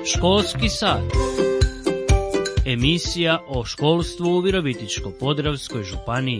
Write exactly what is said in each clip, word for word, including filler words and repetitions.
Školski sat. Emisija o školstvu u Virovitičko-podravskoj županiji.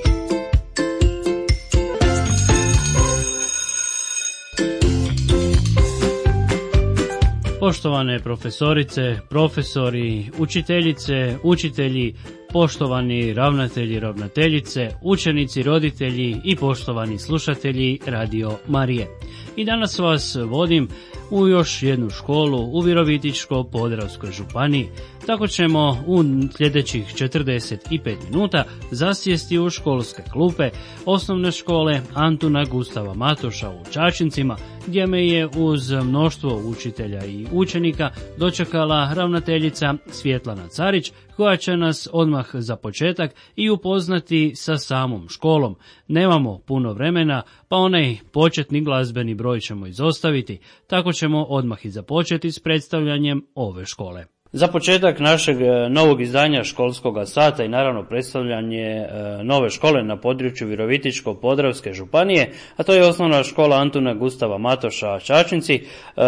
Poštovane profesorice, profesori, učiteljice, učitelji, poštovani ravnatelji, ravnateljice, učenici, roditelji i poštovani slušatelji Radio Marije. I danas vas vodim u još jednu školu u Virovitičko-podravskoj županiji. Tako ćemo u sljedećih četrdeset pet minuta zasjesti u školske klupe osnovne škole Antuna Gustava Matoša u Čačincima, gdje me je uz mnoštvo učitelja i učenika dočekala ravnateljica Svjetlana Carić, koja će nas odmah za početak i upoznati sa samom školom. Nemamo puno vremena, pa onaj početni glazbeni broj ćemo izostaviti, tako ćemo odmah i započeti s predstavljanjem ove škole. Za početak našeg novog izdanja školskog sata i naravno predstavljanje nove škole na području Virovitičko-podravske županije, a to je osnovna škola Antuna Gustava Matoša Čačinci,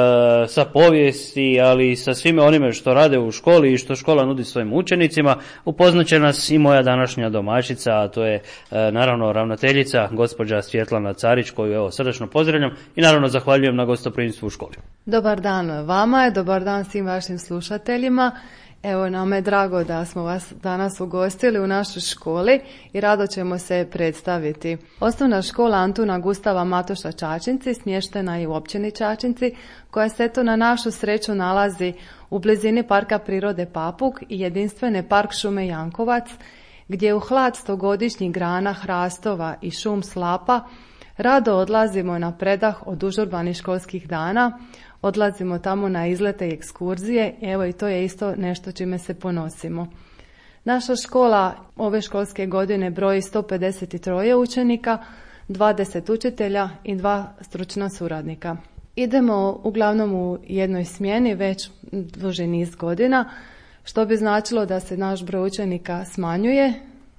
sa povijesti, ali i sa svime onime što rade u školi i što škola nudi svojim učenicima, upoznat će nas i moja današnja domaćica, a to je naravno ravnateljica gospođa Svjetlana Carić, koju evo srdačno pozdravljam i naravno zahvaljujem na gostoprimstvu u školi. Dobar dan vama, dobar dan svim vašim slušateljima. Evo, nama je drago da smo vas danas ugostili u našoj školi i rado ćemo se predstaviti. Osnovna škola Antuna Gustava Matoša Čačinci smještena je u općini Čačinci, koja se eto na našu sreću nalazi u blizini Parka prirode Papuk i jedinstvene Park šume Jankovac, gdje u hlad stogodišnjih grana hrastova i šum slapa rado odlazimo na predah od užurbanih školskih dana. Odlazimo tamo na izlete i ekskurzije, evo i to je isto nešto čime se ponosimo. Naša škola ove školske godine broji sto pedeset tri učenika, dvadeset učitelja i dva stručna suradnika. Idemo uglavnom u jednoj smjeni već duži niz godina, što bi značilo da se naš broj učenika smanjuje,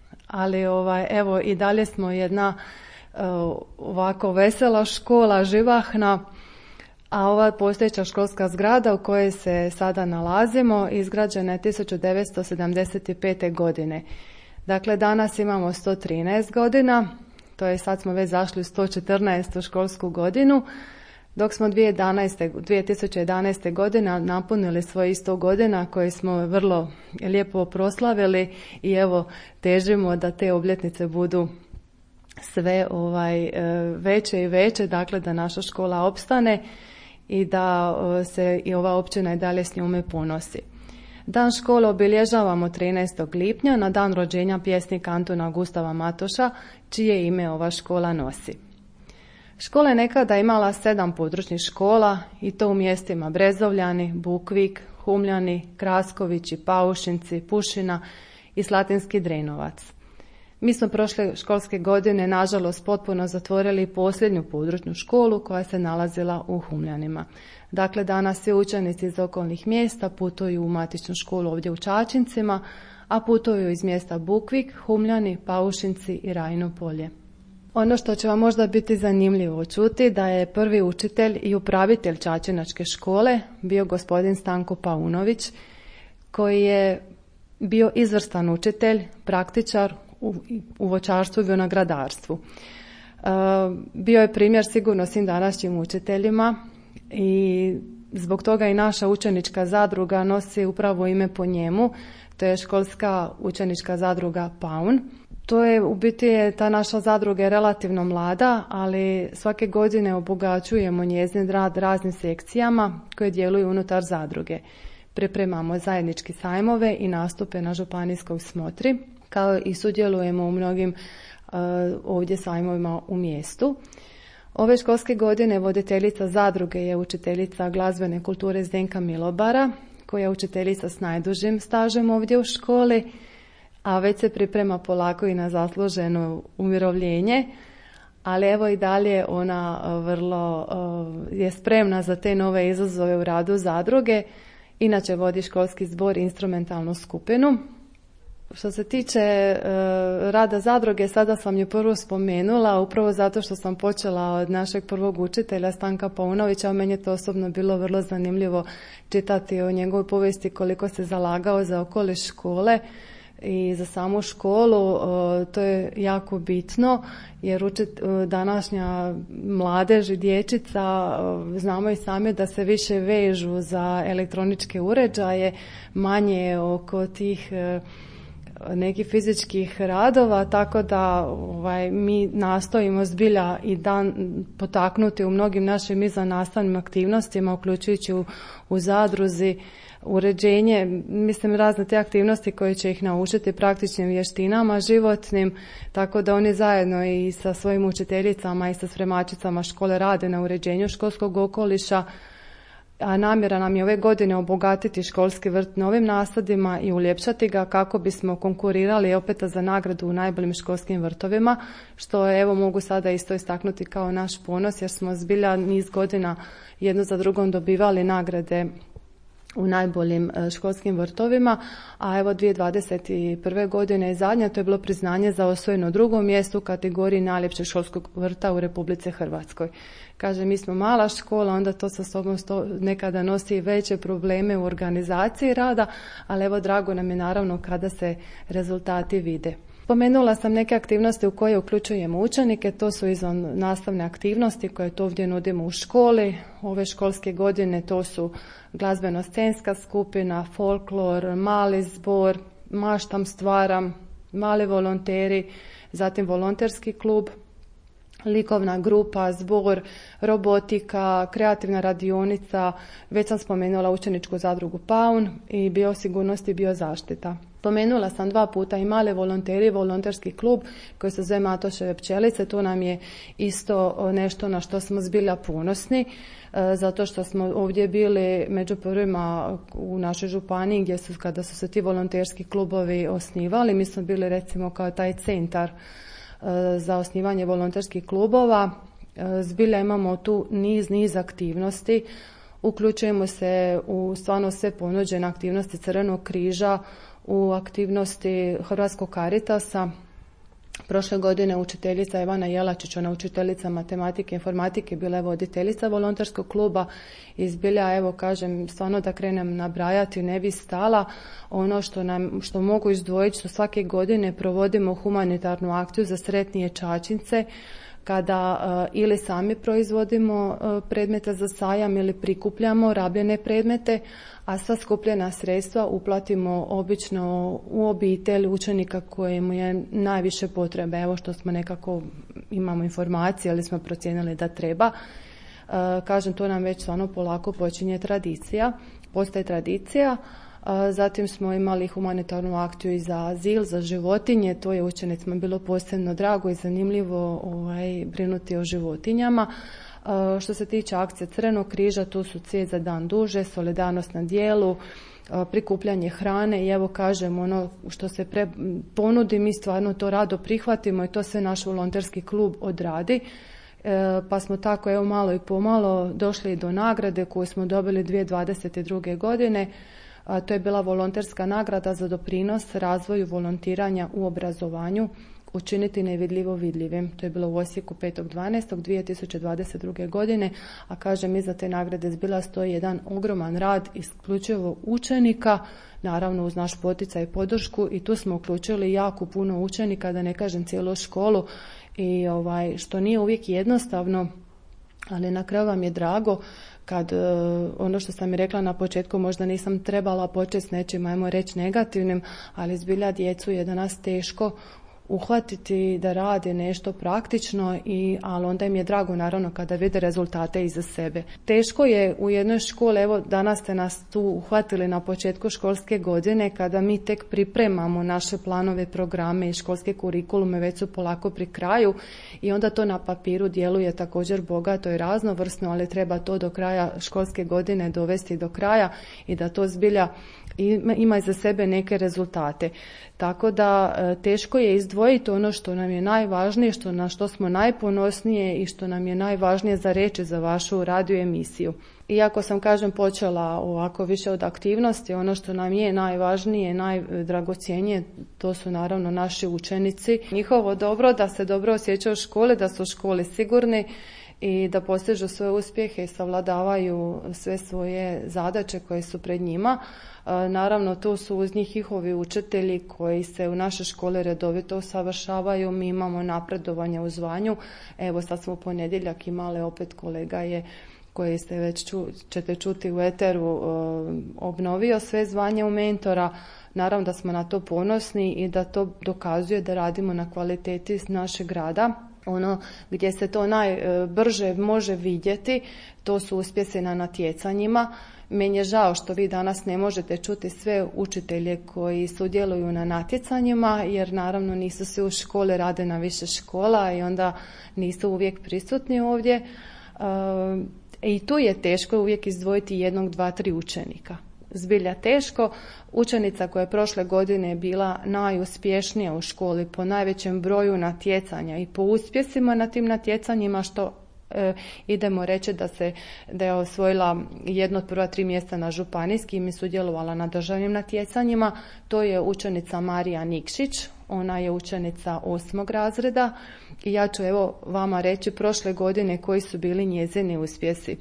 ali ovaj, evo i dalje smo jedna uh, ovako vesela škola, živahna. A ova postojeća školska zgrada u kojoj se sada nalazimo izgrađena je tisuću devetsto sedamdeset pete. godine. Dakle, danas imamo sto trinaest godina, to je sad smo već zašli u sto četrnaestu školsku godinu, dok smo dvije tisuće jedanaeste. godine napunili svoje sto godina koje smo vrlo lijepo proslavili i evo težimo da te obljetnice budu sve ovaj veće i veće, dakle da naša škola opstane i da se i ova općina i dalje s njome ponosi. Dan škole obilježavamo trinaestog lipnja na dan rođenja pjesnika Antuna Gustava Matoša, čije ime ova škola nosi. Škola je nekada imala sedam područnih škola i to u mjestima Brezovljani, Bukvik, Humljani, Kraskovići, Paušinci, Pušina i Slatinski Drenovac. Mi smo prošle školske godine, nažalost, potpuno zatvorili posljednju područnu školu koja se nalazila u Humljanima. Dakle, danas svi učenici iz okolnih mjesta putuju u matičnu školu ovdje u Čačincima, a putuju iz mjesta Bukvik, Humljani, Paušinci i Rajno Polje. Ono što će vam možda biti zanimljivo čuti da je prvi učitelj i upravitelj Čačinačke škole bio gospodin Stanko Paunović, koji je bio izvrstan učitelj, praktičar, u, u voćarstvu i vinogradarstvu. E, bio je primjer sigurno svim današnjim učiteljima i zbog toga i naša učenička zadruga nosi upravo ime po njemu, to je školska učenička zadruga Paun. To je, u biti je, ta naša zadruga je relativno mlada, ali svake godine obogaćujemo njezin rad raznim sekcijama koje djeluju unutar zadruge. Pripremamo zajednički sajmove i nastupe na županijskoj smotri, kao i sudjelujemo u mnogim uh, ovdje sajmovima u mjestu. Ove školske godine voditeljica zadruge je učiteljica glazbene kulture Zdenka Milobara, koja je učiteljica s najdužim stažem ovdje u školi, a već se priprema polako i na zasluženo umirovljenje, ali evo i dalje ona vrlo uh, je spremna za te nove izazove u radu zadruge. Inače vodi školski zbor i instrumentalnu skupinu. Što se tiče e, rada zadruge, sada sam ju prvo spomenula, upravo zato što sam počela od našeg prvog učitelja Stanka Paunovića, a meni je to osobno bilo vrlo zanimljivo čitati o njegovoj povijesti koliko se zalagao za okoliš škole i za samu školu. E, to je jako bitno jer učit, današnja mladež i dječica e, znamo i sami da se više vežu za elektroničke uređaje, manje oko tih e, nekih fizičkih radova, tako da ovaj, mi nastojimo zbilja i dan potaknuti u mnogim našim izvannastavnim aktivnostima, uključujući u, u zadruzi, uređenje, mislim razne te aktivnosti koje će ih naučiti praktičnim vještinama životnim, tako da oni zajedno i sa svojim učiteljicama i sa spremačicama škole rade na uređenju školskog okoliša. A namjera nam je ove godine obogatiti školski vrt novim nasadima i uljepšati ga kako bismo konkurirali opet za nagradu u najboljim školskim vrtovima, što evo mogu sada isto istaknuti kao naš ponos jer smo zbilja niz godina jedno za drugom dobivali nagrade u najboljim školskim vrtovima, a evo dvije tisuće dvadeset prve godine je zadnja, to je bilo priznanje za osvojeno drugo mjesto u kategoriji najljepšeg školskog vrta u Republici Hrvatskoj. Kaže, mi smo mala škola, onda to sa sobom sto, nekada nosi veće probleme u organizaciji rada, ali evo drago nam je naravno kada se rezultati vide. Spomenula sam neke aktivnosti u koje uključujemo učenike, to su izvan nastavne aktivnosti koje to ovdje nudimo u školi. Ove školske godine to su glazbeno-scenska skupina, folklor, mali zbor, maštam stvaram, mali volonteri, zatim volonterski klub, likovna grupa, zbor, robotika, kreativna radionica, već sam spomenula učeničku zadrugu Paun i biosigurnost i biozaštita. Spomenula sam dva puta i male volonteri, volonterski klub koji se zove Matoševe pčelice, to nam je isto nešto na što smo zbilja ponosni, zato što smo ovdje bili među prvima u našoj županiji gdje su, kada su se ti volonterski klubovi osnivali, mi smo bili recimo kao taj centar za osnivanje volonterskih klubova. Zbilja imamo tu niz, niz aktivnosti. Uključujemo se u stvarno sve ponuđene aktivnosti Crvenog križa, u aktivnosti Hrvatskog Caritasa. Prošle godine učiteljica Ivana Jelačić, ona učiteljica matematike i informatike, bila je voditeljica volonterskog kluba i zbilja, evo kažem, stvarno da krenem nabrajati ne bi stala. Ono što, nam, što mogu izdvojiti, što svake godine provodimo humanitarnu akciju za sretnije čačince, kada uh, ili sami proizvodimo uh, predmete za sajam ili prikupljamo rabljene predmete, a sva skupljena sredstva uplatimo obično u obitelj učenika kojemu je najviše potrebe. Evo što smo nekako imamo informacije, ali smo procijenili da treba. Uh, kažem, to nam već stvarno polako počinje tradicija, postaje tradicija. Zatim smo imali humanitarnu akciju i za azil, za životinje, to je učenicima bilo posebno drago i zanimljivo ovaj, brinuti o životinjama. Što se tiče akcije Crvenog križa, tu su Cvijet za dan duže, solidarnost na dijelu, prikupljanje hrane i evo kažem ono što se pre, ponudi, mi stvarno to rado prihvatimo i to sve naš volonterski klub odradi. E, pa smo tako evo malo i pomalo došli do nagrade koju smo dobili dvije tisuće dvadeset druge godine. A to je bila volonterska nagrada za doprinos razvoju volontiranja u obrazovanju, učiniti nevidljivo vidljivim. To je bilo u Osijeku petog dvanaestog dvije tisuće dvadeset druge godine, a kažem iza te nagrade zbila stoji jedan ogroman rad isključivo učenika, naravno uz naš poticaj i podršku, i tu smo uključili jako puno učenika, da ne kažem cijelu školu, i ovaj, što nije uvijek jednostavno, ali na kraju vam je drago kad, ono što sam i rekla na početku, možda nisam trebala početi s nečim, ajmo reći negativnim, ali zbilja djecu je danas teško uhvatiti da rade nešto praktično, i, ali onda im je drago naravno kada vide rezultate iza sebe. Teško je u jednoj školi, evo danas ste nas tu uhvatili na početku školske godine kada mi tek pripremamo naše planove, programe i školske kurikulume, već su polako pri kraju i onda to na papiru djeluje također bogato i raznovrsno, ali treba to do kraja školske godine dovesti do kraja i da to zbilja ima iza sebe neke rezultate. Tako da teško je izdvojiti ono što nam je najvažnije, što na što smo najponosnije i što nam je najvažnije za reći za vašu radio emisiju. Iako sam, kažem, počela ovako više od aktivnosti, ono što nam je najvažnije, najdragocjenije, to su naravno naši učenici. Njihovo dobro, da se dobro osjećaju u školi, da su u školi sigurni i da postižu svoje uspjehe i savladavaju sve svoje zadaće koje su pred njima. Naravno, tu su uz njih njihovi učitelji koji se u našoj školi redovito usavršavaju. Mi imamo napredovanje u zvanju. Evo, sad smo u ponedjeljak imali, opet kolega je, koji ste već ču, ćete čuti u eteru, obnovio sve zvanje u mentora. Naravno da smo na to ponosni i da to dokazuje da radimo na kvaliteti našeg rada. Ono gdje se to najbrže može vidjeti, to su uspjesi na natjecanjima. Meni je žao što vi danas ne možete čuti sve učitelje koji sudjeluju na natjecanjima, jer naravno nisu svi u školi, rade na više škola i onda nisu uvijek prisutni ovdje. I tu je teško uvijek izdvojiti jednog, dva, tri učenika. Zbilja teško. Učenica koja je prošle godine bila najuspješnija u školi po najvećem broju natjecanja i po uspjesima na tim natjecanjima, što e, idemo reći da se da je osvojila jedno od prva tri mjesta na županijskim i sudjelovala na državnim natjecanjima. To je učenica Marija Nikšić. Ona je učenica osmog razreda i ja ću evo vama reći prošle godine koji su bili njezini uspjesi.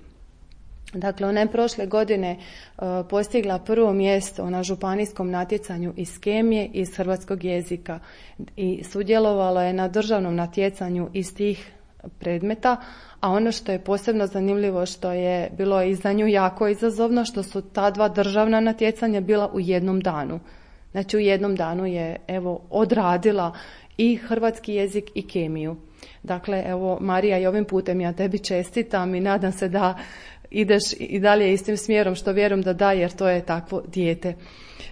Dakle, ona je prošle godine uh, postigla prvo mjesto na županijskom natjecanju iz kemije i iz hrvatskog jezika i sudjelovala je na državnom natjecanju iz tih predmeta, a ono što je posebno zanimljivo, što je bilo i za nju jako izazovno, što su ta dva državna natjecanja bila u jednom danu. Znači, u jednom danu je evo odradila i hrvatski jezik i kemiju. Dakle, evo Marija, i ovim putem ja tebi čestitam i nadam se da ideš i dalje istim smjerom, što vjerujem da da, jer to je takvo dijete, e,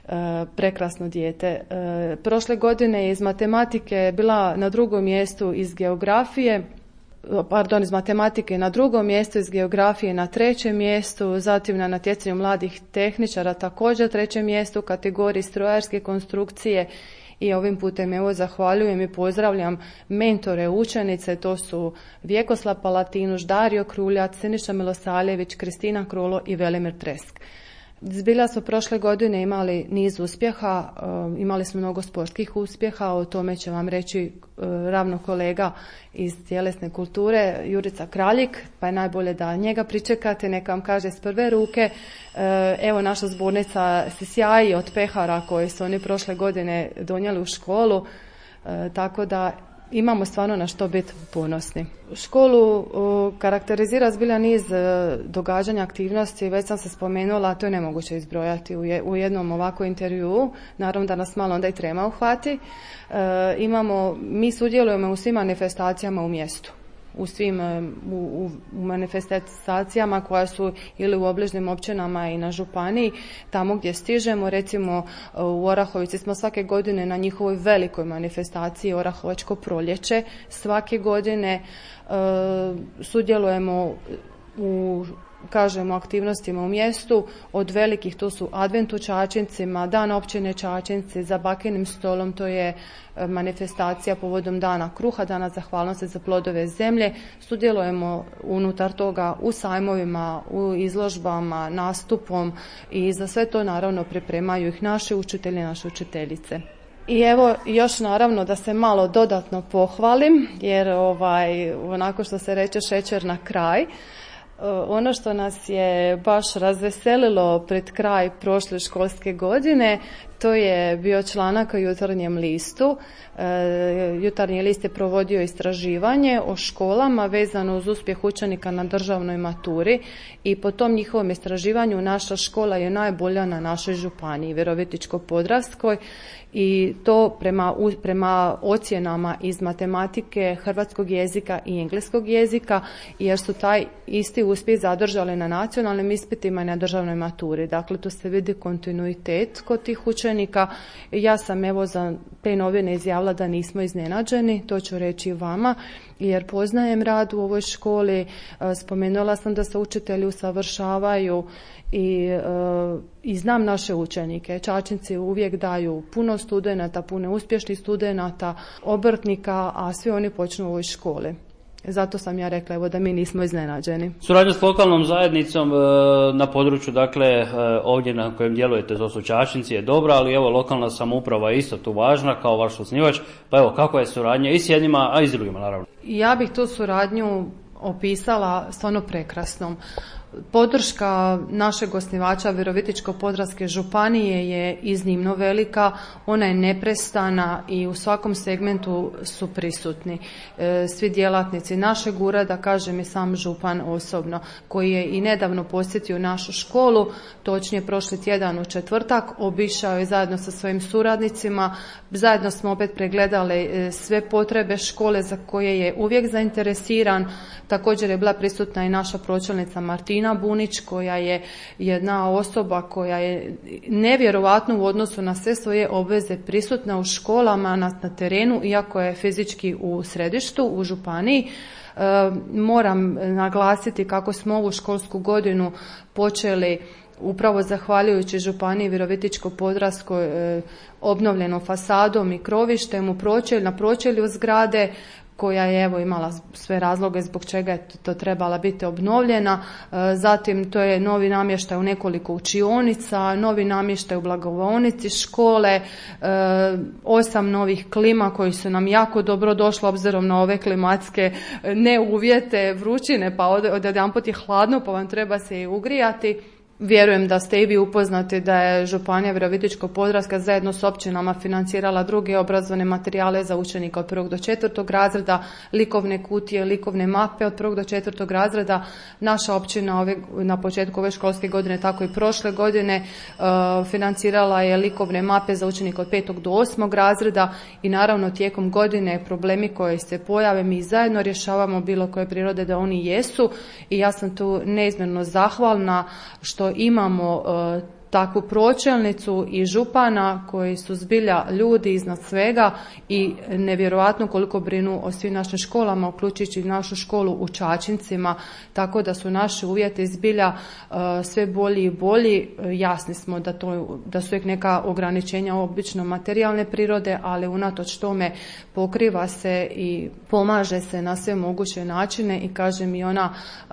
prekrasno dijete. E, prošle godine je iz matematike bila na drugom mjestu, iz geografije, pardon, iz matematike na drugom mjestu, iz geografije na trećem mjestu, zatim na natjecanju mladih tehničara također trećem mjestu u kategoriji strojarske konstrukcije. I ovim putem evo zahvaljujem i pozdravljam mentore učenice, to su Vjekoslav Palatinuš, Dario Kruljac, Siniša Milosaljević, Kristina Krulo i Velimir Tresk. Zbilja su prošle godine imali niz uspjeha, imali smo mnogo sportskih uspjeha, o tome će vam reći ravno kolega iz tjelesne kulture, Jurica Kraljik, pa je najbolje da njega pričekate, neka vam kaže s prve ruke. Evo, naša zbornica se sjaji od pehara koje su oni prošle godine donijeli u školu, tako da imamo stvarno na što biti ponosni. Školu uh, karakterizira zbilja niz uh, događanja, aktivnosti, već sam se spomenula, to je nemoguće izbrojati u, je, u jednom ovako intervjuu, naravno da nas malo onda i trema uhvati. Uh, imamo, mi sudjelujemo u svim manifestacijama u mjestu. U svim u, u manifestacijama koja su ili u obližnim općinama i na županiji, tamo gdje stižemo, recimo u Orahovici smo svake godine na njihovoj velikoj manifestaciji Orahovačko proljeće. Svake godine uh, sudjelujemo u kažemo aktivnostima u mjestu, od velikih to su Advent u Čačincima, Dan općine Čačinci, za bakinim stolom, to je manifestacija povodom Dana kruha, Dana zahvalnosti za plodove zemlje. Sudjelujemo unutar toga u sajmovima, u izložbama, nastupom i za sve to naravno pripremaju ih naši učitelji, naše učiteljice. I evo još naravno da se malo dodatno pohvalim, jer ovaj onako što se reče šećer na kraj. Ono što nas je baš razveselilo pred kraj prošle školske godine, to je bio članak u Jutarnjem listu. E, Jutarnji list je provodio istraživanje o školama vezano uz uspjeh učenika na državnoj maturi i po tom njihovom istraživanju naša škola je najbolja na našoj županiji, Virovitičko-podravskoj, i to prema, prema ocjenama iz matematike, hrvatskog jezika i engleskog jezika, jer su taj isti uspjeh zadržali na nacionalnim ispitima i na državnoj maturi. Dakle, tu se vidi kontinuitet kod tih učenika učenika. Ja sam evo za te novine izjavila da nismo iznenađeni, to ću reći vama, jer poznajem rad u ovoj školi, spomenula sam da se učitelji usavršavaju i, i znam naše učenike. Čačinci uvijek daju puno studenata, puno uspješnih studenata, obrtnika, a svi oni počnu u ovoj školi. Zato sam ja rekla evo da mi nismo iznenađeni. Suradnja s lokalnom zajednicom na području, dakle ovdje na kojem djelujete, to su Čačinci, je dobra, ali evo lokalna samouprava je isto tu važna kao vaš osnivač, pa evo kako je suradnja i s jednima, a i s drugima naravno. Ja bih tu suradnju opisala stvarno prekrasnom. Podrška našeg osnivača Virovitičko-podravske županije je iznimno velika, ona je neprestana i u svakom segmentu su prisutni. E, svi djelatnici našeg ureda, kažem i sam župan osobno, koji je i nedavno posjetio našu školu, točnije prošli tjedan u četvrtak, obišao je zajedno sa svojim suradnicima, zajedno smo opet pregledali sve potrebe škole za koje je uvijek zainteresiran. Također je bila prisutna i naša pročelnica Martina Bunić, koja je jedna osoba koja je nevjerovatno u odnosu na sve svoje obveze prisutna u školama, na, na terenu, iako je fizički u središtu, u županiji. E, moram naglasiti kako smo ovu školsku godinu počeli upravo zahvaljujući županiji Virovitičko-podravskoj e, obnovljenom fasadom i krovištem u pročelju, na pročelju zgrade, koja je evo imala sve razloge zbog čega je to trebala biti obnovljena. Zatim to je novi namještaj u nekoliko učionica, novi namještaj u blagovaonici škole, osam novih klima koji su nam jako dobro došli obzirom na ove klimatske neuvjete, vrućine, pa od, od jedanput je hladno pa vam treba se i ugrijati. Vjerujem da ste i vi upoznati da je županija Virovitičko-podravska zajedno s općinama financirala druge obrazovne materijale za učenika od prvog do četvrtog razreda, likovne kutije, likovne mape od prvog do četvrtog razreda. Naša općina ove, na početku ove školske godine, tako i prošle godine, uh, financirala je likovne mape za učenika od petog do osmog razreda i naravno tijekom godine problemi koji se pojave mi zajedno rješavamo bilo koje prirode da oni jesu i ja sam tu neizmjerno zahvalna što imamo uh, takvu pročelnicu i župana koji su zbilja ljudi iznad svega i nevjerojatno koliko brinu o svim našim školama, uključujući našu školu u Čačincima, tako da su naši uvjeti zbilja uh, sve bolji i bolji. Jasni smo da, to, da su uvijek neka ograničenja obično materijalne prirode, ali unatoč tome pokriva se i pomaže se na sve moguće načine i kažem i ona uh,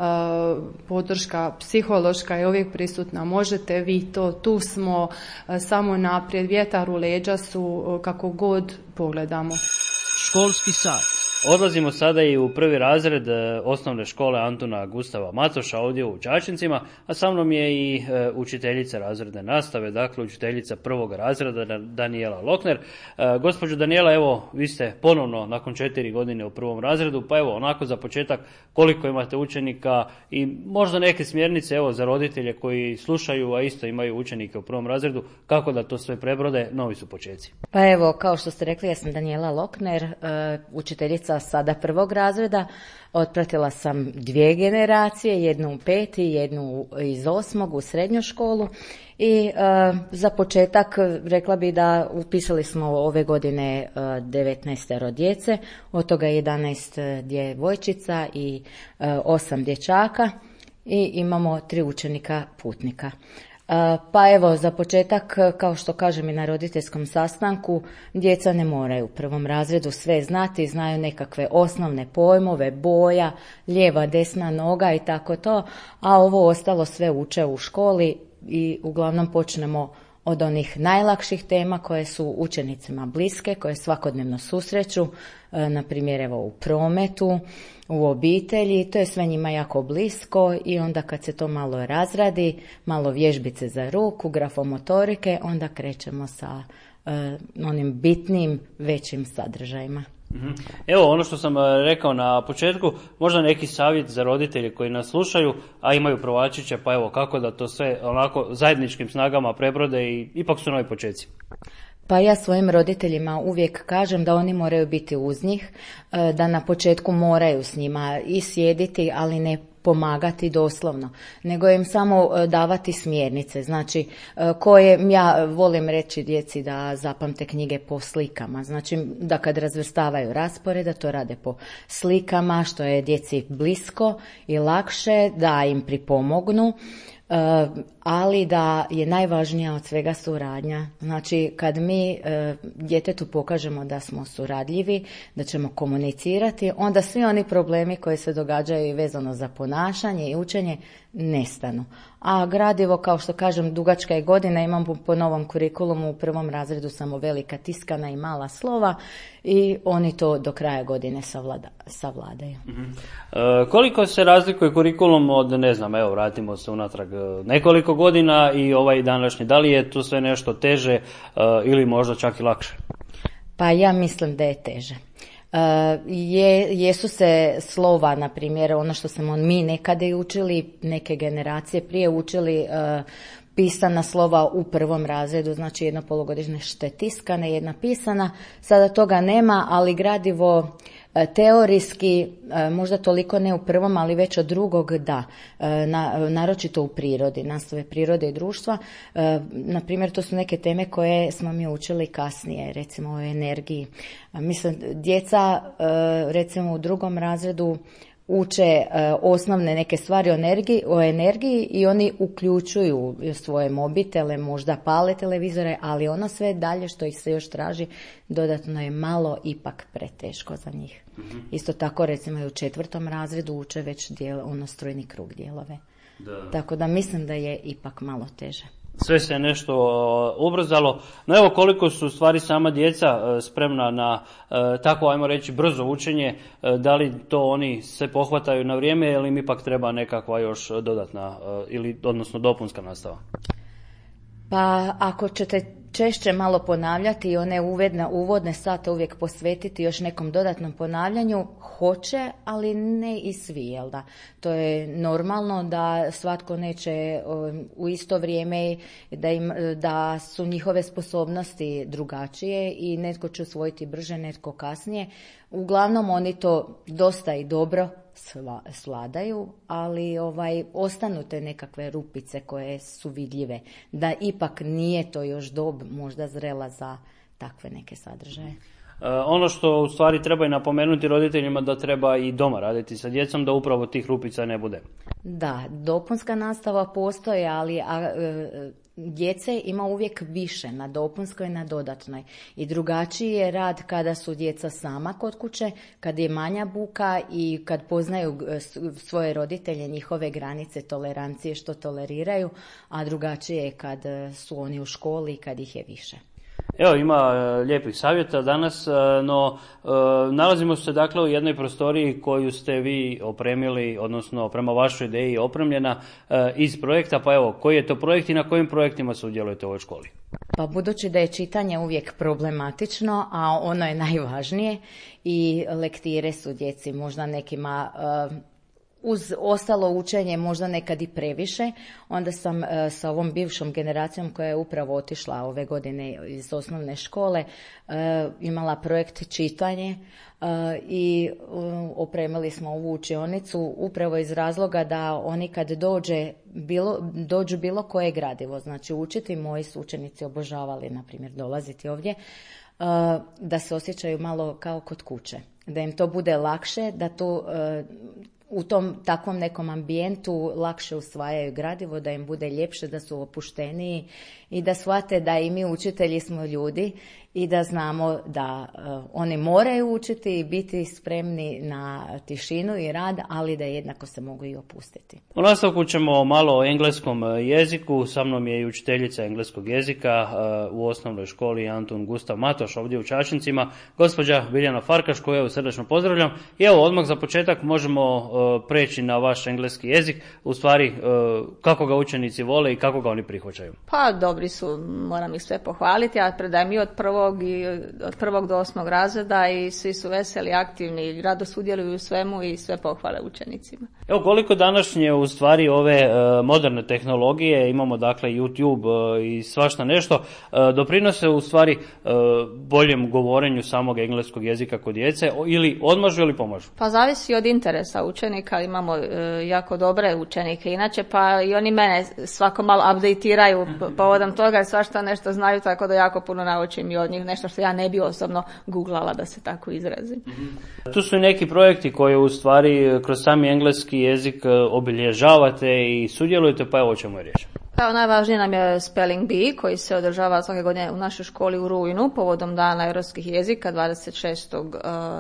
podrška psihološka je uvijek prisutna. Možete vi to, tu smo, samo naprijed, vjetar u leđa su, kako god pogledamo. Školski sat. Odlazimo sada i u prvi razred osnovne škole Antuna Gustava Matoša ovdje u Čačincima, a sa mnom je i učiteljica razredne nastave, dakle učiteljica prvog razreda Danijela Lokner. Gospođo Danijela, evo vi ste ponovno nakon četiri godine u prvom razredu, pa evo onako za početak koliko imate učenika i možda neke smjernice evo za roditelje koji slušaju, a isto imaju učenike u prvom razredu, kako da to sve prebrode, novi su počeci. Pa evo, kao što ste rekli, ja sam Danijela Lokner, učiteljica sada prvog razreda. Otpratila sam dvije generacije, jednu u peti, jednu iz osmog u srednju školu i uh, za početak rekla bi da upisali smo ove godine uh, devetnaestero djece, od toga jedanaest djevojčica i uh, osam dječaka i imamo tri učenika putnika. Pa evo, za početak, kao što kažem i na roditeljskom sastanku, djeca ne moraju u prvom razredu sve znati, znaju nekakve osnovne pojmove, boja, lijeva, desna noga i tako to, a ovo ostalo sve uče u školi i uglavnom počnemo od onih najlakših tema koje su učenicima bliske, koje svakodnevno susreću, na primjer evo u prometu, u obitelji, to je sve njima jako blisko i onda kad se to malo razradi, malo vježbice za ruku, grafomotorike, onda krećemo sa uh, onim bitnim, većim sadržajima. Evo ono što sam rekao na početku, možda neki savjet za roditelje koji nas slušaju, a imaju prvačiće, pa evo kako da to sve onako zajedničkim snagama prebrode i ipak su novi počeci. Pa ja svojim roditeljima uvijek kažem da oni moraju biti uz njih, da na početku moraju s njima i sjediti, ali ne pomagati doslovno, nego im samo davati smjernice. Znači, koje ja volim reći djeci da zapamte knjige po slikama. Znači, da kad razvrstavaju raspored, da to rade po slikama, što je djeci blisko i lakše, da im pripomognu. Uh, ali da je najvažnija od svega suradnja. Znači, kad mi uh, djetetu pokažemo da smo suradljivi, da ćemo komunicirati, onda svi oni problemi koji se događaju vezano za ponašanje i učenje nestanu. A gradivo, kao što kažem, dugačka je godina, imamo po novom kurikulumu, u prvom razredu samo velika tiskana i mala slova i oni to do kraja godine savlada, savladaju. Mm-hmm. E, koliko se razlikuje kurikulum od, ne znam, evo, vratimo se unatrag nekoliko godina i ovaj današnji, da li je tu sve nešto teže e, ili možda čak i lakše? Pa ja mislim da je teže. Uh, je, jesu se slova, na primjer, ono što smo mi nekada i učili, neke generacije prije učili uh, pisana slova u prvom razredu, znači jedno polugodišnje tiskane, jedna pisana, sada toga nema, ali gradivo teorijski, možda toliko ne u prvom, ali već od drugog da, na, naročito u prirodi, nastave prirode i društva. Na primjer, to su neke teme koje smo mi učili kasnije, recimo o energiji. Mislim, djeca recimo u drugom razredu uče osnovne neke stvari o energiji, o energiji i oni uključuju svoje mobitele, možda pale televizore, ali ono sve dalje što ih se još traži dodatno je malo ipak preteško za njih. Mm-hmm. Isto tako recimo i u četvrtom razredu uče već dijel, ono strojni krug dijelove. Da. Tako da mislim da je ipak malo teže. Sve se nešto ubrzalo. No evo koliko su stvari sama djeca spremna na tako, ajmo reći, brzo učenje, da li to oni se pohvataju na vrijeme ili im ipak treba nekakva još dodatna ili odnosno dopunska nastava? Pa ako ćete češće malo ponavljati i one uvedne, uvodne sate uvijek posvetiti još nekom dodatnom ponavljanju, hoće, ali ne i svi, jel da? To je normalno da svatko neće u isto vrijeme, da, im, da su njihove sposobnosti drugačije i netko će usvojiti brže, netko kasnije. Uglavnom oni to dosta i dobro svladaju, ali ovaj, ostanu te nekakve rupice koje su vidljive, da ipak nije to još dob možda zrela za takve neke sadržaje. E, ono što u stvari treba i napomenuti roditeljima da treba i doma raditi sa djecom da upravo tih rupica ne bude. Da, dopunska nastava postoji, ali a, e, djece ima uvijek više na dopunskoj i na dodatnoj. I drugačiji je rad kada su djeca sama kod kuće, kad je manja buka i kad poznaju svoje roditelje, njihove granice tolerancije što toleriraju, a drugačije je kad su oni u školi i kad ih je više. Evo, ima e, lijepih savjeta danas, e, no e, nalazimo se dakle u jednoj prostoriji koju ste vi opremili, odnosno prema vašoj ideji opremljena e, iz projekta, pa evo, koji je to projekt i na kojim projektima sudjelujete u ovoj školi? Pa budući da je čitanje uvijek problematično, a ono je najvažnije i lektire su djeci možda nekima e, uz ostalo učenje možda nekad i previše, onda sam uh, sa ovom bivšom generacijom koja je upravo otišla ove godine iz osnovne škole uh, imala projekt čitanje uh, i uh, opremili smo ovu učionicu upravo iz razloga da oni kad dođe bilo, dođu bilo koje gradivo, znači učiti, moji su učenici obožavali, na primjer, dolaziti ovdje, uh, da se osjećaju malo kao kod kuće, da im to bude lakše, da to uh, u tom takvom nekom ambijentu lakše usvajaju gradivo, da im bude ljepše, da su opušteniji i da shvate da i mi učitelji smo ljudi i da znamo da uh, oni moraju učiti i biti spremni na tišinu i rad, ali da jednako se mogu i opustiti. U nastavku ćemo malo o engleskom jeziku. Sa mnom je i učiteljica engleskog jezika uh, u osnovnoj školi Antun Gustav Matoš ovdje u Čačincima, gospođa Biljana Farkaš, koju evo srdačno pozdravljam. I evo, odmah za početak možemo uh, preći na vaš engleski jezik, u stvari uh, kako ga učenici vole i kako ga oni prihvaćaju. Pa dobri su, moram ih sve pohvaliti, ja predajem i od prvog i od prvog do osmog razreda i svi su veseli, aktivni, rado sudjeluju u svemu i sve pohvale učenicima. Evo, koliko današnje u stvari ove uh, moderne tehnologije, imamo dakle YouTube uh, i svašta nešto, uh, doprinose u stvari uh, boljem govorenju samog engleskog jezika kod djece ili odmažu ili pomažu? Pa zavisi od interesa učenika. učenika, imamo e, jako dobre učenike inače, pa i oni mene svako malo updateiraju povodom toga, svašta nešto znaju, tako da jako puno naučim i od njih, nešto što ja ne bi osobno googlala, da se tako izrazim. Tu su i neki projekti koje u stvari kroz sami engleski jezik obilježavate i sudjelujete, pa evo o čemu je riječ. Evo, najvažnije nam je Spelling Bee koji se održava svake godine u našoj školi u rujnu povodom Dana europskih jezika dvadeset šestog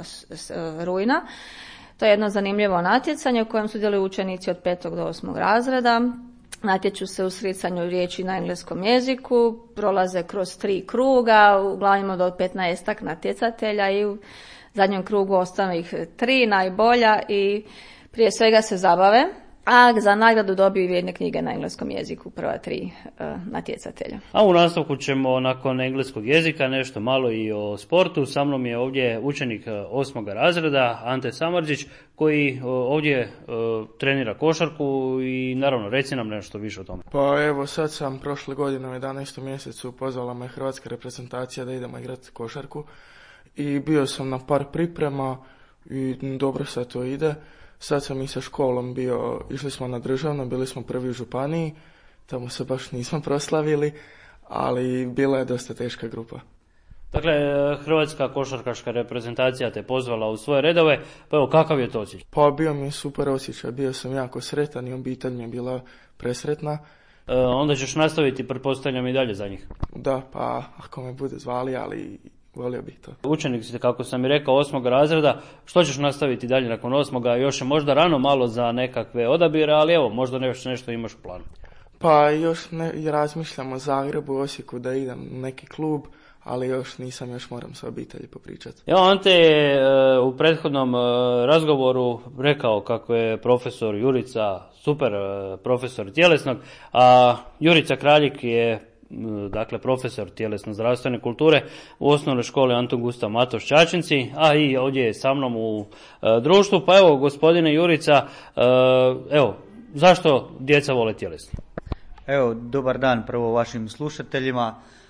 rujna. To je jedno zanimljivo natjecanje u kojem sudjeluju učenici od petog do osmog razreda. Natječu se u sricanju riječi na engleskom jeziku, prolaze kroz tri kruga, uglavnom ima do petnaestak natjecatelja i u zadnjem krugu ostane ih tri najbolja i prije svega se zabave. A za nagradu dobiju jedne knjige na engleskom jeziku, prva tri uh, natjecatelja. A u nastavku ćemo nakon engleskog jezika nešto malo i o sportu. Sa mnom je ovdje učenik osmog razreda, Ante Samardžić, koji uh, ovdje uh, trenira košarku i naravno reci nam nešto više o tome. Pa evo, sad sam prošle godine u jedanaestom mjesecu pozvala me hrvatska reprezentacija da idemo igrati košarku i bio sam na par priprema i dobro sad to ide. Sad sam i sa školom bio, išli smo na državno, bili smo prvi u županiji, tamo se baš nismo proslavili, ali bila je dosta teška grupa. Dakle, hrvatska košarkaška reprezentacija te pozvala u svoje redove, pa evo, kakav je to osjećaj? Pa bio mi je super osjećaj, bio sam jako sretan i obitelj mi je bila presretna. E, onda ćeš nastaviti, pretpostavljam, i dalje za njih? Da, pa ako me bude zvali, ali volio bih to. Učenik si, kako sam i rekao, osmog razreda. Što ćeš nastaviti dalje nakon osmoga? Još je možda rano malo za nekakve odabire, ali evo, možda nešto, nešto imaš u planu. Pa još ne, razmišljam o Zagrebu, Osijeku da idem u neki klub, ali još nisam, još moram sa obitelji popričati. Evo, Ante je uh, u prethodnom uh, razgovoru rekao kako je profesor Jurica super uh, profesor tjelesnog, a Jurica Kraljik je dakle profesor tjelesno-zdravstvene kulture u osnovnoj školi Antun Gustav Matoš Čačinci, a i ovdje je sa mnom u e, društvu. Pa evo, gospodine Jurica, e, evo, zašto djeca vole tjelesno? Evo, dobar dan prvo vašim slušateljima.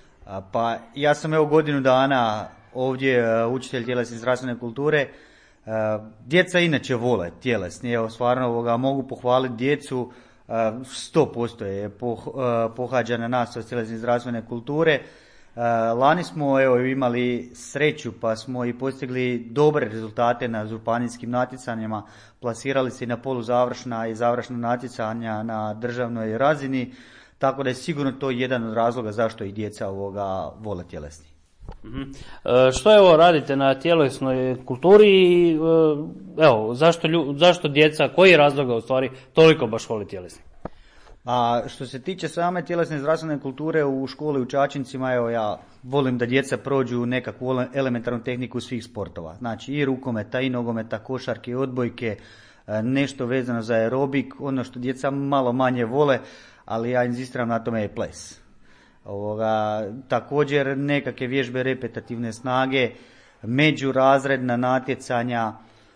Pa ja sam evo godinu dana ovdje učitelj tjelesne zdravstvene kulture. Djeca inače vole tjelesni, evo stvarno ovoga, mogu pohvaliti djecu. sto posto je pohađana nastava tjelesne zdravstvene kulture. Lani smo evo imali sreću pa smo i postigli dobre rezultate na županijskim natjecanjima, plasirali se i na poluzavršna i završna natjecanja na državnoj razini, tako da je sigurno to jedan od razloga zašto i djeca ovoga vole tjelesni. Mm-hmm. E, što evo radite na tjelesnoj kulturi i evo, zašto, lju, zašto djeca, koji je razloga u stvari toliko baš voli tjelesni? A što se tiče same tjelesne zdravstvene kulture u školi u Čačincima, evo ja volim da djeca prođu nekakvu elementarnu tehniku svih sportova. Znači i rukometa, i nogometa, košarke, i odbojke, nešto vezano za aerobik, ono što djeca malo manje vole, ali ja inzistiram na tome je ples. Ovoga, također nekakve vježbe repetitivne snage, međurazredna natjecanja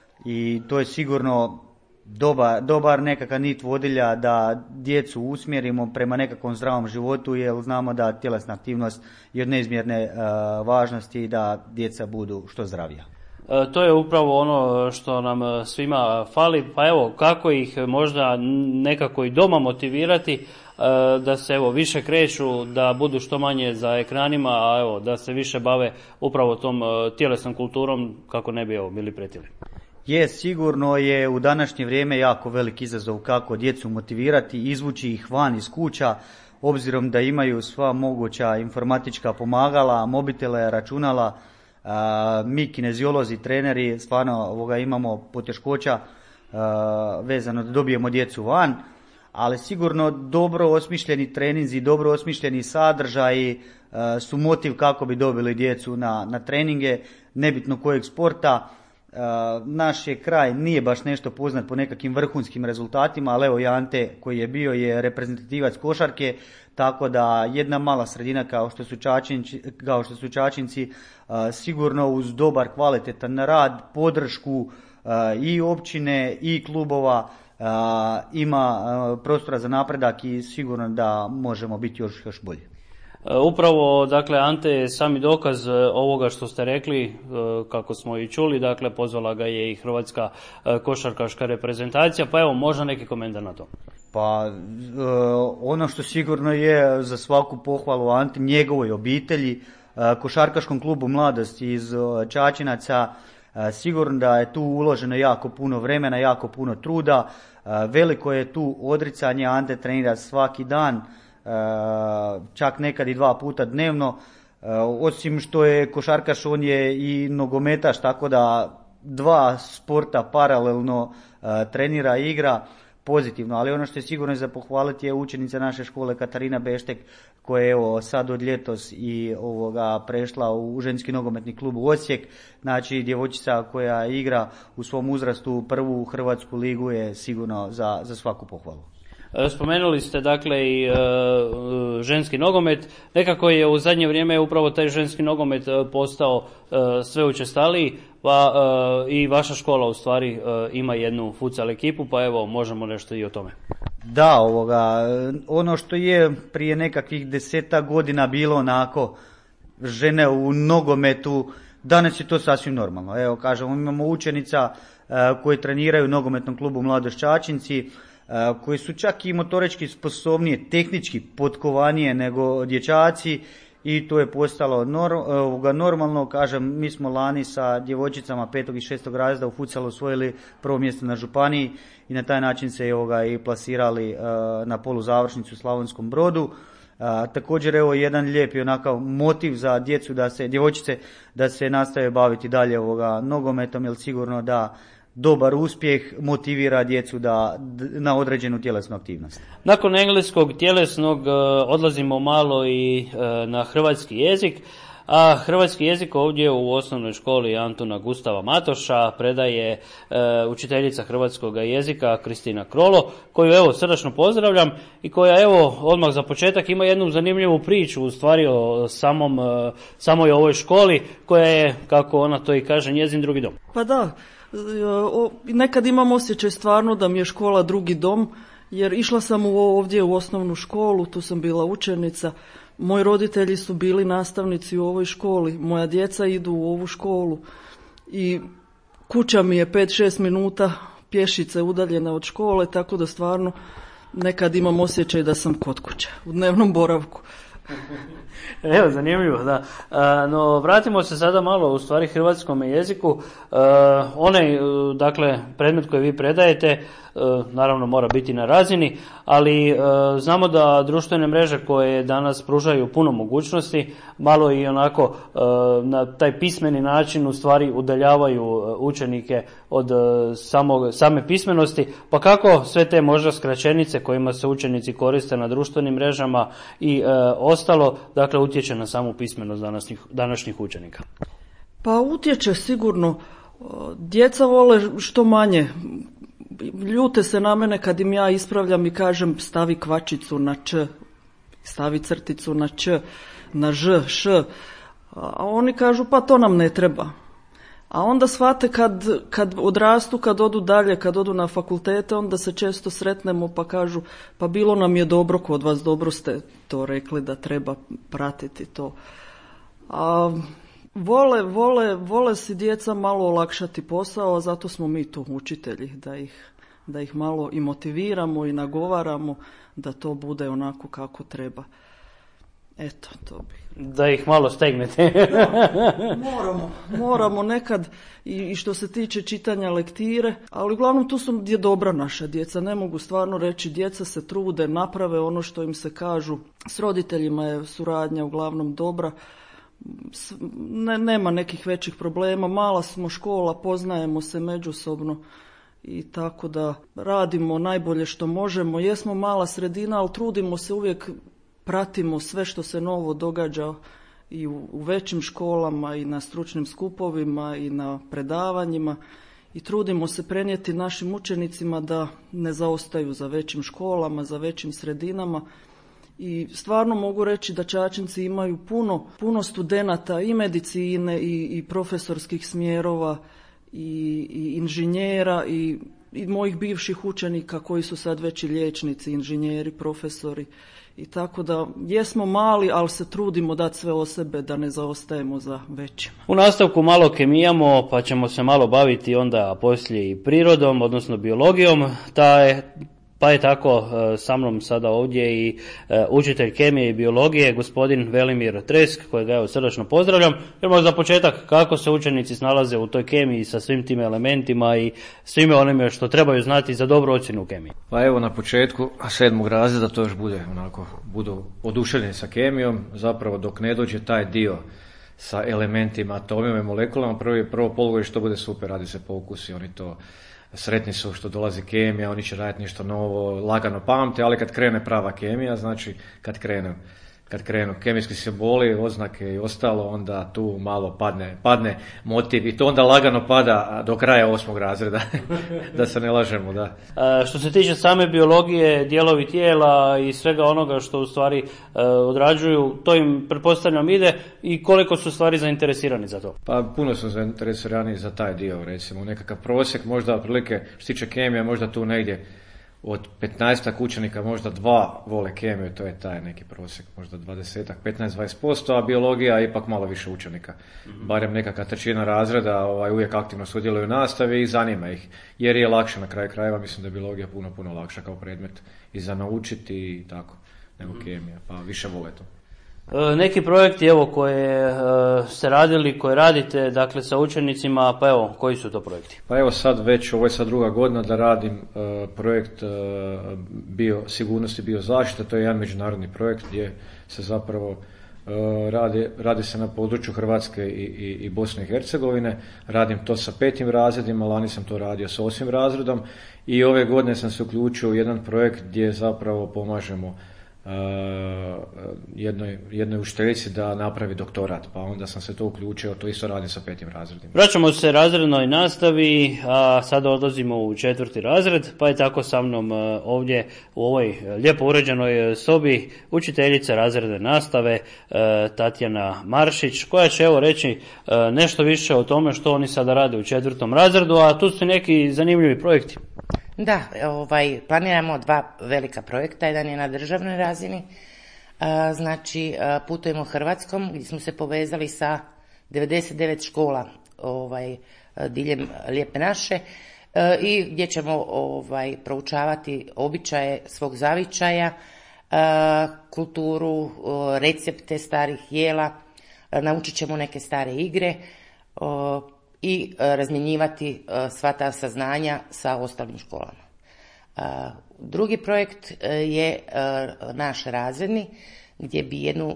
i to je sigurno dobar, dobar nekakav nit vodilja da djecu usmjerimo prema nekakvom zdravom životu, jer znamo da tjelesna aktivnost je od neizmjerne uh, važnosti i da djeca budu što zdravija. E, to je upravo ono što nam svima fali, pa evo, kako ih možda nekako i doma motivirati e, da se evo više kreću, da budu što manje za ekranima, a evo da se više bave upravo tom e, tjelesnom kulturom kako ne bi evo bili pretili. Je, sigurno je u današnje vrijeme jako velik izazov kako djecu motivirati, izvući ih van iz kuća, obzirom da imaju sva moguća informatička pomagala, mobitele, računala. Uh, mi kineziolozi, treneri, stvarno ovoga imamo poteškoća uh, vezano da dobijemo djecu van, ali sigurno dobro osmišljeni treninzi, dobro osmišljeni sadržaji uh, su motiv kako bi dobili djecu na, na treninge, nebitno kojeg sporta. Uh, naš je kraj nije baš nešto poznat po nekakvim vrhunskim rezultatima, ali evo i Ante koji je bio je reprezentativac košarke, tako da jedna mala sredina kao što su Čačinci, kao što su Čačinci uh, sigurno uz dobar kvalitetan rad, podršku uh, i općine i klubova uh, ima uh, prostora za napredak i sigurno da možemo biti još, još bolji. Upravo, dakle, Ante je sami dokaz ovoga što ste rekli, kako smo i čuli, dakle, pozvala ga je i Hrvatska košarkaška reprezentacija, pa evo, možda neki komentar na to. Pa, ono što sigurno je za svaku pohvalu Ante, njegovoj obitelji, košarkaškom klubu Mladost iz Čačinaca, sigurno da je tu uloženo jako puno vremena, jako puno truda, veliko je tu odricanje, Ante trenira svaki dan, čak nekad i dva puta dnevno, osim što je košarkaš, on je i nogometaš, tako da dva sporta paralelno trenira i igra pozitivno, ali ono što je sigurno za pohvaliti je učenica naše škole Katarina Beštek, koja je evo sad od ljetos i ovoga prešla u ženski nogometni klub u Osijek, znači djevojčica koja igra u svom uzrastu prvu hrvatsku ligu je sigurno za, za svaku pohvalu. Spomenuli ste dakle i e, ženski nogomet, nekako je u zadnje vrijeme upravo taj ženski nogomet postao e, sve učestaliji, pa e, i vaša škola u stvari e, ima jednu futsal ekipu, pa evo možemo nešto i o tome. Da, ovoga, ono što je prije nekakvih deseta godina bilo onako žene u nogometu, danas je to sasvim normalno. Evo kažemo, imamo učenica e, koje treniraju u nogometnom klubu Mladost Čačinci, koji su čak i motorički sposobnije, tehnički potkovanije nego dječaci i to je postalo nor- normalno. Kažem, mi smo lani sa djevojčicama petog i šestog razreda u futsalu osvojili prvo mjesto na županiji i na taj način se ovoga i plasirali uh, na poluzavršnicu u Slavonskom Brodu. Uh, također evo jedan lijepi onakav motiv za djecu, da se, djevojčice, da se nastave baviti dalje ovoga nogometom, jer sigurno da dobar uspjeh motivira djecu da, na određenu tjelesnu aktivnost. Nakon engleskog tjelesnog odlazimo malo i na hrvatski jezik, a hrvatski jezik ovdje u osnovnoj školi Antuna Gustava Matoša predaje e, učiteljica hrvatskog jezika Kristina Krolo, koju evo srdačno pozdravljam i koja evo odmah za početak ima jednu zanimljivu priču u stvari o samom, e, samoj ovoj školi koja je, kako ona to i kaže, njezin drugi dom. Pa da, nekad imam osjećaj stvarno da mi je škola drugi dom, jer išla sam ovdje u osnovnu školu, tu sam bila učenica, moji roditelji su bili nastavnici u ovoj školi, moja djeca idu u ovu školu i kuća mi je pet šest minuta pješice udaljena od škole, tako da stvarno nekad imam osjećaj da sam kod kuće u dnevnom boravku. Evo, zanimljivo, da. E, no, vratimo se sada malo u stvari hrvatskom jeziku. E, onaj, dakle, predmet koji vi predajete, e, naravno mora biti na razini, ali e, znamo da društvene mreže koje danas pružaju puno mogućnosti, malo i onako e, na taj pismeni način u stvari udaljavaju učenike od e, samog, same pismenosti, pa kako sve te možda skraćenice kojima se učenici koriste na društvenim mrežama i e, ostalo, dakle, utječe na samu pismenost današnjih, današnjih učenika? Pa utječe sigurno. Djeca vole što manje. Ljute se na mene kad im ja ispravljam i kažem stavi kvačicu na č, stavi crticu na č, na ž, š. A oni kažu pa to nam ne treba. A onda shvate kad, kad odrastu, kad odu dalje, kad odu na fakultete, onda se često sretnemo pa kažu pa bilo nam je dobro kod vas, dobro ste to rekli da treba pratiti to. A vole, vole, vole si djeca malo olakšati posao, a zato smo mi tu učitelji, da ih, da ih malo i motiviramo i nagovaramo da to bude onako kako treba. Eto, to bi. Da ih malo stegnete. Da, moramo, moramo nekad i, i što se tiče čitanja lektire, ali uglavnom tu su je dobra naša djeca, ne mogu stvarno reći, djeca se trude, naprave ono što im se kažu, s roditeljima je suradnja uglavnom dobra, ne, nema nekih većih problema, mala smo škola, poznajemo se međusobno i tako da radimo najbolje što možemo, jesmo mala sredina, ali trudimo se uvijek, pratimo sve što se novo događa i u, u većim školama i na stručnim skupovima i na predavanjima i trudimo se prenijeti našim učenicima da ne zaostaju za većim školama, za većim sredinama i stvarno mogu reći da Čačinci imaju puno, puno studenata i medicine i, i profesorskih smjerova i, i inženjera i i mojih bivših učenika koji su sad već i liječnici, inženjeri, profesori. I tako da jesmo mali, ali se trudimo dati sve o sebe da ne zaostajemo za većima. U nastavku malo kemijamo, pa ćemo se malo baviti onda poslije i prirodom, odnosno biologijom. Ta je, pa je tako sa mnom sada ovdje i učitelj kemije i biologije, gospodin Velimir Tresk, kojega evo srdačno pozdravljam. Jer možda za početak, kako se učenici snalaze u toj kemiji sa svim tim elementima i svime onime što trebaju znati za dobru ocjenu u kemiji? Pa evo na početku sedmog razreda to još bude onako, budu oduševljeni sa kemijom, zapravo dok ne dođe taj dio sa elementima, atomima i molekulama, prvo, prvo polugodište to bude super, radi se po ukusi, oni to sretni su što dolazi kemija, oni će raditi nešto novo, lagano pamte, ali kad krene prava kemija, znači kad krenu, kad krenu kemijski simboli, oznake i ostalo, onda tu malo padne, padne motiv i to onda lagano pada do kraja osmog razreda, da se ne lažemo, da. E, što se tiče same biologije, dijelovi tijela i svega onoga što u stvari e, odrađuju, to im pretpostavljam ide i koliko su stvari zainteresirani za to? Pa puno su zainteresirani za taj dio, recimo nekakav prosjek, možda otprilike što se tiče kemije, možda tu negdje od petnaestak učenika možda dva vole kemiju, to je taj neki prosjek, možda dvadesetak, petnaest do dvadeset posto, a biologija je ipak malo više učenika. Mm-hmm. Barem nekakva trećina razreda ovaj, uvijek aktivno sudjeluju u nastavi i zanima ih, jer je lakše na kraju krajeva, mislim da je biologija puno, puno lakša kao predmet i za naučiti i tako, nego mm-hmm. kemija, pa više vole to. Neki projekti evo koje ste radili, koje radite dakle sa učenicima, pa evo koji su to projekti? Pa evo sad već, ovo je sad druga godina da radim uh, projekt uh, bio sigurnosti, biozaštite, to je jedan međunarodni projekt gdje se zapravo uh, radi, radi se na području Hrvatske i, i, i Bosne i Hercegovine, radim to sa petim razredima, lani sam to radio sa osmim razredom i ove godine sam se uključio u jedan projekt gdje zapravo pomažemo Uh, jednoj, jednoj učiteljici da napravi doktorat, pa onda sam se to uključio, to isto radim sa petim razredima. Vraćamo se razrednoj nastavi, a sada odlazimo u četvrti razred, pa je tako sa mnom ovdje u ovoj lijepo uređenoj sobi učiteljica razredne nastave Tatjana Maršić, koja će evo reći nešto više o tome što oni sada rade u četvrtom razredu, a tu su neki zanimljivi projekti. Da, ovaj, planiramo dva velika projekta, jedan je na državnoj razini, a, znači a, putujemo Hrvatskom gdje smo se povezali sa devedeset devet škola ovaj, diljem Lijepe naše a, i gdje ćemo ovaj, proučavati običaje svog zavičaja, a, kulturu, a, recepte starih jela, a, naučit ćemo neke stare igre, a, i razmjenjivati sva ta saznanja sa ostalim školama. Drugi projekt je naš razredni, gdje bi jednu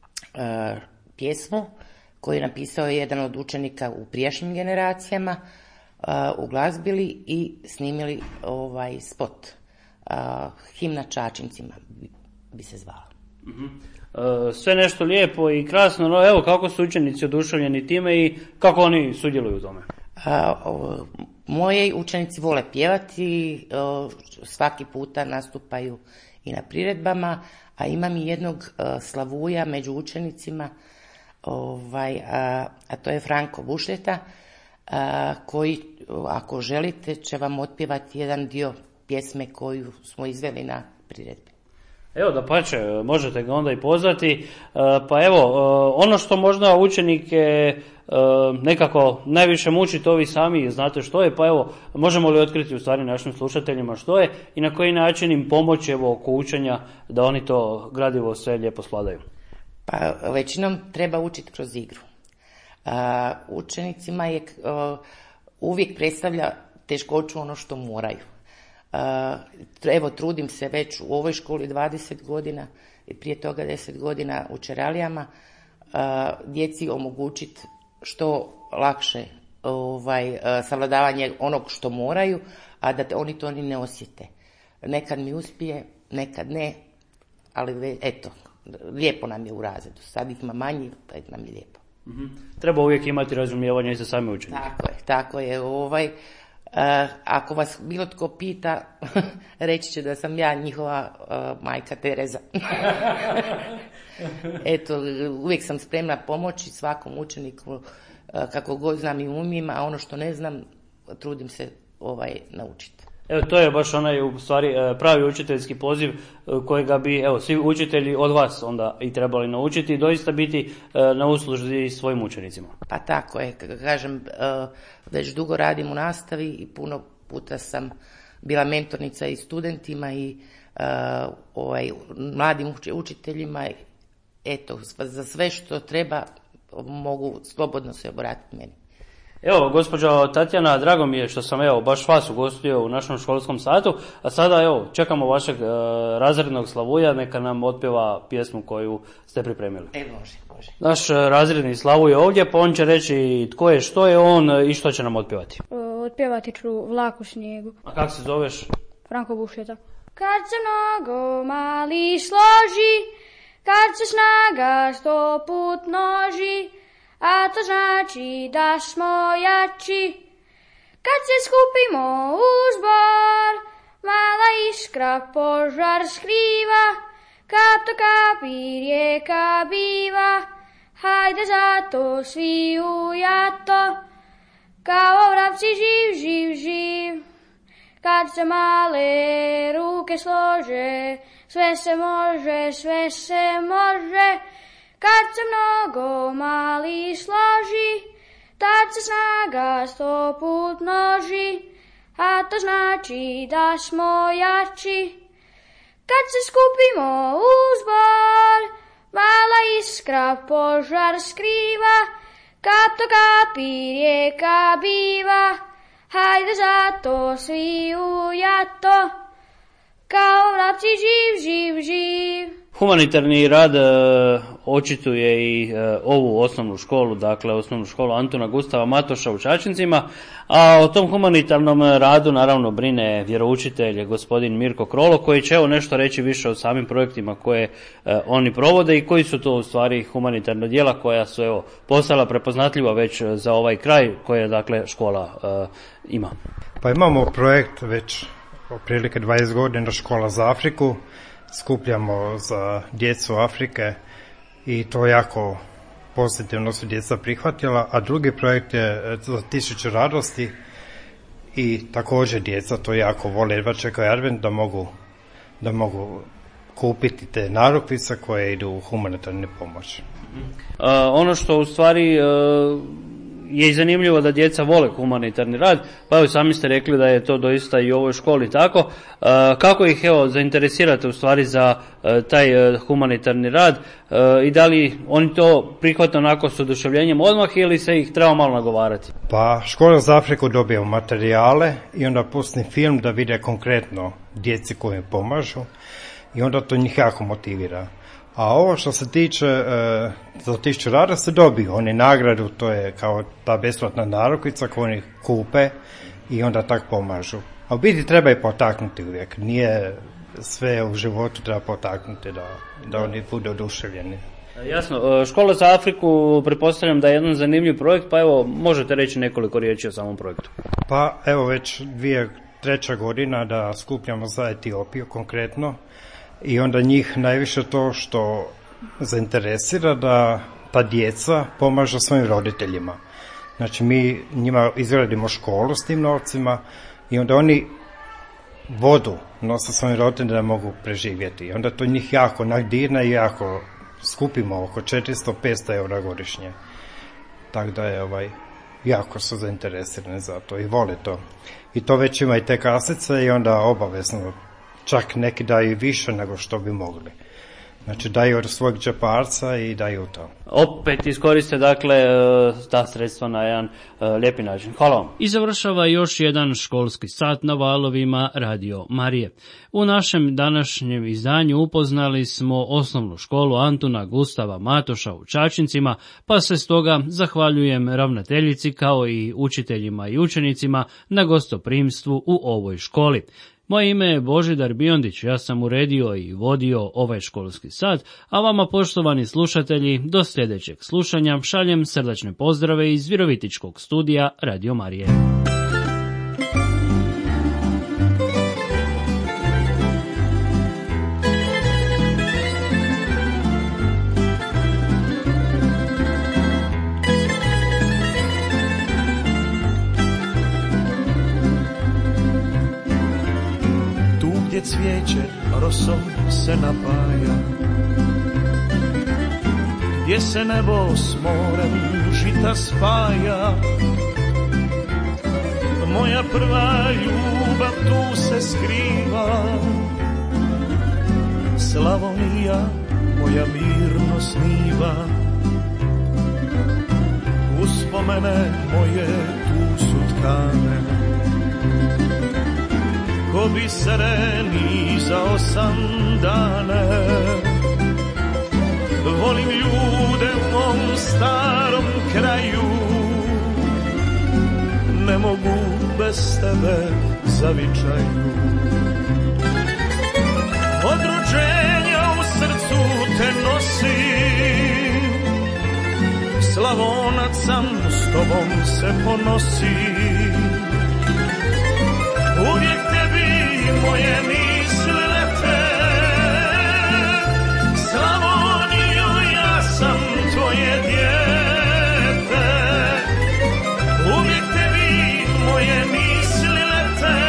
pjesmu koju je napisao jedan od učenika u prijašnjim generacijama uglazbili i snimili ovaj spot. Himna Čačincima bi se zvala. Mm-hmm. Sve nešto lijepo i krasno, no evo kako su učenici oduševljeni time i kako oni sudjeluju u tome? A, o, moji učenici vole pjevati, o, svaki puta nastupaju i na priredbama, a imam i jednog o, slavuja među učenicima, ovaj, a, a to je Franko Bušljeta, a, koji, ako želite, će vam otpjevati jedan dio pjesme koju smo izveli na priredbi. Evo da pače, možete ga onda i pozvati, pa evo, ono što možda učenike nekako najviše muči, to vi sami znate što je, pa evo, možemo li otkriti u stvari našim slušateljima što je i na koji način im pomoći evo oko učenja da oni to gradivo sve lijepo svladaju? Pa većinom treba učiti kroz igru. A, učenicima je a, uvijek predstavlja teškoću ono što moraju. Uh, evo trudim se već u ovoj školi dvadeset godina i prije toga deset godina u Čeralijama uh, djeci omogućiti što lakše ovaj, uh, savladavanje onog što moraju, a da oni to ni ne osjete. Nekad mi uspije, nekad ne, ali eto, lijepo nam je u razredu. Sad ih ima manji, pa nam je lijepo. Mm-hmm. Treba uvijek imati razumijevanje i za same učenike. Tako je, tako je. Ovaj, Uh, ako vas bilo tko pita, reći će da sam ja njihova uh, majka Tereza. Eto, uvijek sam spremna pomoći svakom učeniku uh, kako god znam i umijem, a ono što ne znam trudim se ovaj, naučiti. Evo, to je baš onaj u stvari pravi učiteljski poziv kojega bi, evo, svi učitelji od vas onda i trebali naučiti i doista biti na usluzi svojim učenicima. Pa tako je, kažem, već dugo radim u nastavi i puno puta sam bila mentornica i studentima i ovaj, mladim učiteljima. Eto, za sve što treba mogu slobodno se obratiti meni. Evo, gospođo Tatjana, drago mi je što sam evo baš vas ugostio u našem školskom satu, a sada evo čekamo vašeg e, razrednog Slavuja, neka nam otpjeva pjesmu koju ste pripremili. E, može, može. Naš razredni Slavu je ovdje, pa on će reći tko je, što je on i što će nam otpjevati. Otpjevati ću Vlak u snijegu. A kako se zoveš? Franko Bušeta. Kad se mnogo mali složi, kad se snaga sto put množi, a to znači da smo jači. Kad se skupimo u zbor, mala iskra požar skriva, kap to kapi rijeka biva, hajde zato svi u jato, kao vrapci živ, živ, živ. Kad se male ruke slože, sve se može, sve se može. Kad se mnogo mali složi, tad se snaga sto put množi, a to znači da smo jači. Kad se skupimo u zbor, mala iskra požar skriva, kap to kapi rijeka biva, hajde zato svi u jato, kao vrapci živ, živ, živ. Humanitarni rad e, očituje i e, ovu osnovnu školu, dakle osnovnu školu Antuna Gustava Matoša u Čačincima, a o tom humanitarnom radu naravno brine vjeroučitelj gospodin Mirko Krolo, koji će evo nešto reći više o samim projektima koje e, oni provode i koji su to u stvari humanitarna djela koja su evo postala prepoznatljiva već za ovaj kraj koje dakle škola e, ima. Pa imamo projekt već otprilike dvadeset godina, Škola za Afriku. Skupljamo za djecu Afrike i to jako pozitivno su djeca prihvatila, a drugi projekt je za Tisuću radosti i također djeca to jako vole, jedva čekaju advent da mogu, da mogu kupiti te narukvice koje idu u humanitarnu pomoć. Uh, ono što u stvari uh... je i zanimljivo da djeca vole humanitarni rad, pa evo sami ste rekli da je to doista i u ovoj školi tako. E, kako ih evo zainteresirate u stvari za e, taj e, humanitarni rad e, i da li oni to prihvate onako s oduševljenjem odmah ili se ih treba malo nagovarati? Pa Škola za Afriku dobija materijale i onda pustim film da vide konkretno djeci koji im pomažu i onda to njih jako motivira. A ovo što se tiče e, za Tisuću radosti dobiju oni nagradu, to je kao ta besplatna narukvica koju oni kupe i onda tak pomažu. A u biti treba i potaknuti uvijek, nije sve u životu treba potaknuti da, da oni budu oduševljeni. Jasno, Škola za Afriku pretpostavljam da je jedan zanimljiv projekt, pa evo možete reći nekoliko riječi o samom projektu. Pa evo već dvije, treća godina da skupljamo za Etiopiju konkretno. I onda njih najviše to što zainteresira da ta djeca pomažu svojim roditeljima. Znači mi njima izgradimo školu s tim novcima i onda oni vodu nose svojim roditeljima da mogu preživjeti. I onda to njih jako nagdirna i jako skupimo oko četiristo do petsto eura godišnje. Tako da je ovaj, jako su zainteresirani za to i vole to. I to već ima i te kasice i onda obavezno čak neki daju više nego što bi mogli. Znači daju od svojeg džeparca i daju to. Opet iskoriste dakle ta sredstva na jedan lijepi način. Hvala vam. I završava još jedan školski sat na valovima Radio Marije. U našem današnjem izdanju upoznali smo osnovnu školu Antuna Gustava Matoša u Čačincima, pa se stoga zahvaljujem ravnateljici kao i učiteljima i učenicima na gostoprimstvu u ovoj školi. Moje ime je Božidar Biondić, ja sam uredio i vodio ovaj školski sat, a vama poštovani slušatelji do sljedećeg slušanja šaljem srdačne pozdrave iz Virovitičkog studija Radio Marije. cvijeće rosom se napaja, gdje se nebo s morem žita spaja. Moja prva ljubav tu se skriva, Slavonija moja mirno sniva. Uspomene moje tu su tkane, ko biseri za osam dane. Volim ljude u mom starom kraju, ne mogu bez tebe zavičaju. Od rođenja u srcu te nosim, Slavonac sam, s tobom se ponosim. Uvijek tebi moje misli lete, Slavonijo, ja sam tvoje dijete. Uvijek tebi moje misli lete,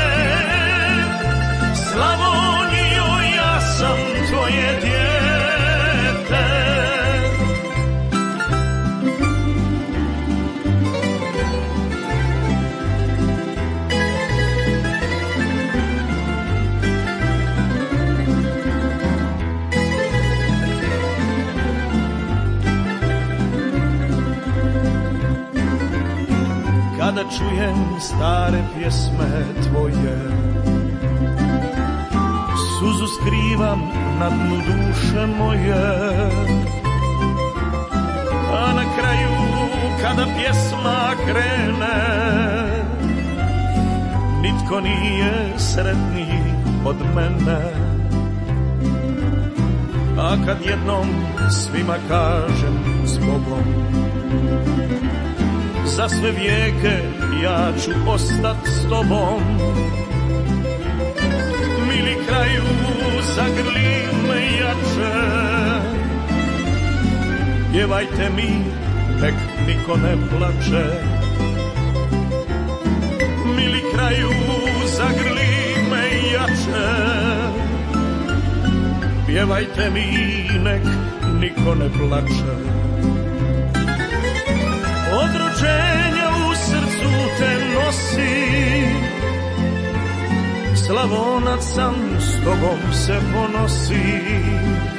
Slavonijo, ja sam tvoje dijete. Kada čujem stare pjesme tvoje, suzu skrivam na dnu duše moje. A na kraju kada pjesma krene, nitko nije sretniji od mene. A kad jednom svima kažem zbogom, za sve vijeke ja ću ostat s tobom. Mili kraju, zagrli me jače, pjevajte mi, nek niko ne plače. Mili kraju, zagrli me jače, pjevajte mi, nek niko ne plače. Od rođenja u srcu te nosim, Slavonac sam, s tobom se ponosim.